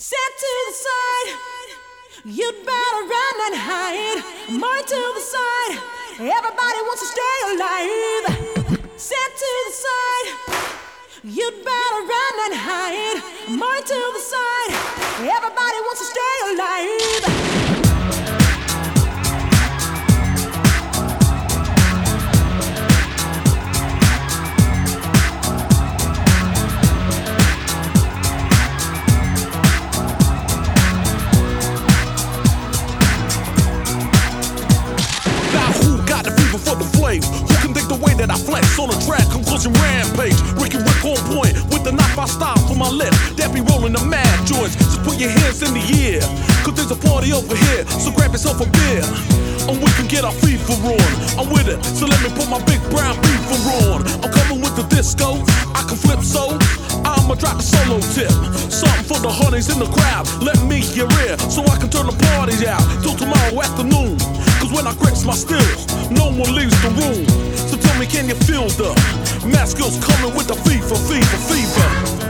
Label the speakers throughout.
Speaker 1: Set to the side, you'd better run and hide. More to the side, everybody wants to stay alive. Set to the side, you'd better run and hide. More to the side, everybody wants to stay alive.
Speaker 2: Who can think the way that I flex on a track, conclusion rampage? Ricky Rick on point with the knife I style for my lip. That be rolling the mad joints. Just put your hands in the air, cause there's a party over here. So grab yourself a beer, and we can get our FIFA on. I'm with it, so let me put my big brown beaver on. I'm coming with the disco, I can flip so I'ma drop a solo tip. Something for the honeys in the crowd. Let me hear it, so I can turn the party out till tomorrow afternoon. Cause when I grips my stills, no one leaves the room. So tell me, can you feel the mask skills coming with the fever, fever, fever?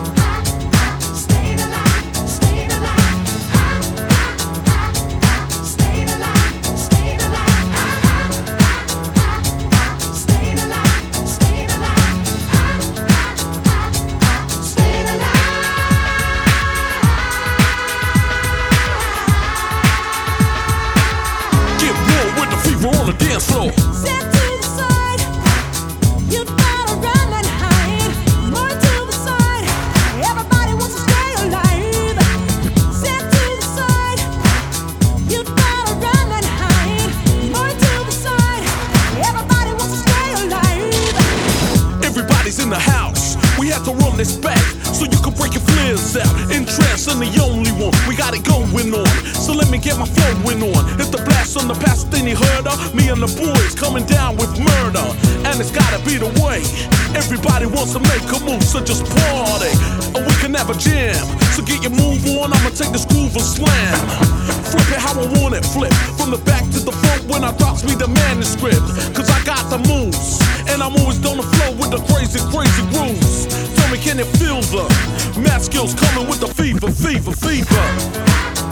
Speaker 2: On the dance floor.
Speaker 1: Set to the side, you'd better run and hide. More to the side, everybody wants to stay alive. Set to the side, you'd better run and hide. More to the side, everybody wants to stay alive.
Speaker 2: Everybody's in the house, we have to run this back so you can break your flares out. In trance, I'm the only one, we got it going on. So let me get my flowing on. Hit the blast on the past, then you heard her. Me and the boys coming down with murder, and it's gotta be the way. Everybody wants to make a move, so just party, and we can have a jam. So get your move on, I'ma take this groove and slam. Flip it how I want it, flip from the back to the front when I drops me the manuscript. Cause I got the moves, and I'm always on the flow with the crazy, crazy grooves. Tell me, can you feel the math skills coming with the fever, fever, fever?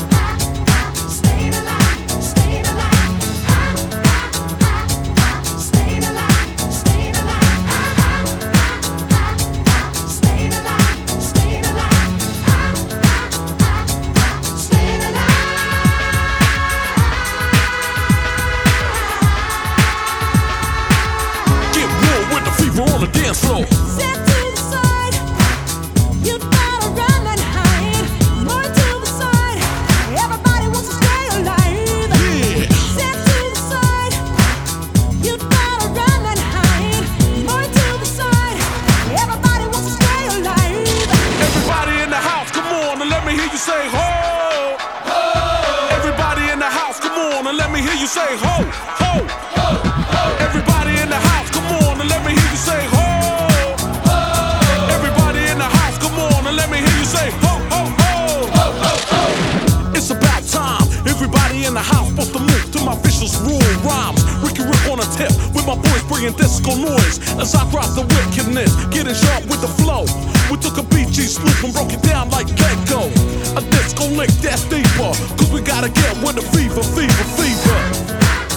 Speaker 2: On the dance floor.
Speaker 1: Set to the side, you'd better run and hide. More to the side, everybody wants to stay alive.
Speaker 2: Yeah.
Speaker 1: Set to the side, you'd better run and hide. More to the side, everybody wants to stay alive.
Speaker 2: Everybody in the house, come on and let me hear you say ho. Ho. Everybody in the house, come on and let me hear you say ho, ho. Ho. Ho. Everybody in the house, come on and let me hear you say ho. Ho. Everybody in the house, come on and let me hear you say ho, ho, ho. Ho, ho, ho. It's about time. Everybody in the house supposed to move to my vicious rule rhymes. Ricky Rick on a tip with my boys bringing disco noise as I drop the wickedness, getting sharp with the flow. We took a BG sloop and broke it down like Gecko. A disco lick that's deeper, cause we gotta get with the fever, fever, fever.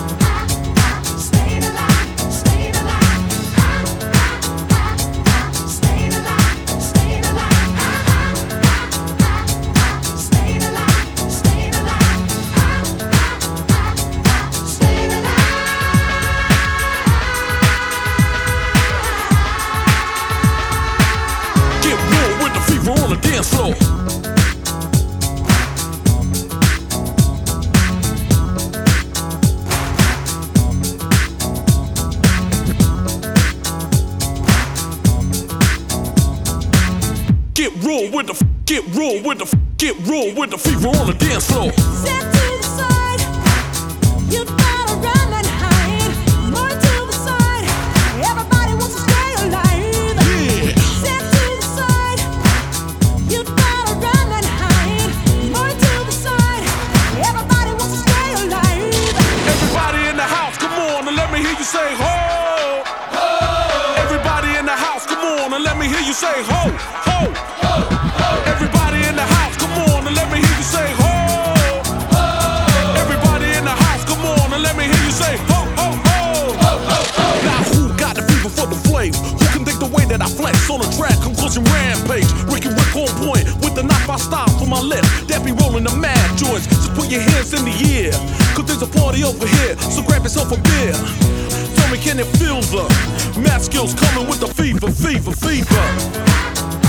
Speaker 2: On the dance floor. Get real with the fever on the dance floor.
Speaker 1: Set to the side, you'd better run and hide. More to the side, everybody wants to stay alive.
Speaker 2: Yeah.
Speaker 1: Set to the side, you'd better run and hide. More to the side, everybody wants to stay alive.
Speaker 2: Everybody in the house, come on and let me hear you say ho. Ho. Everybody in the house, come on and let me hear you say ho, ho. Ho. Ho. Everybody in the house, come on. I stop for my lips, that be rolling the mad joints. Just put your hands in the air, cause there's a party over here, so grab yourself a beer. Tell me, can it feel the mad skills coming with the fever, fever, fever?